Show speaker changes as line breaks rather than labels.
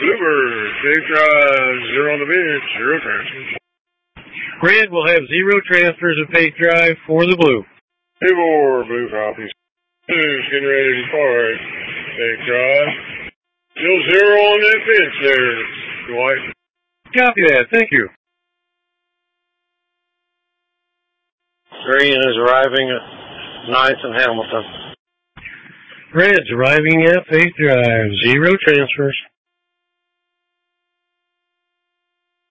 Bluebird, safe drive, 0 on the bench, 0 transfers.
Red will have 0 transfers of Faith Drive for the Blue.
2-4, Blue copies. Blue's getting ready to depart. Safe drive. Still 0 on that bench there, Dwight.
Copy that, thank you.
Green is arriving at 9th and Hamilton.
Red's arriving at Faith Drive, 0 transfers.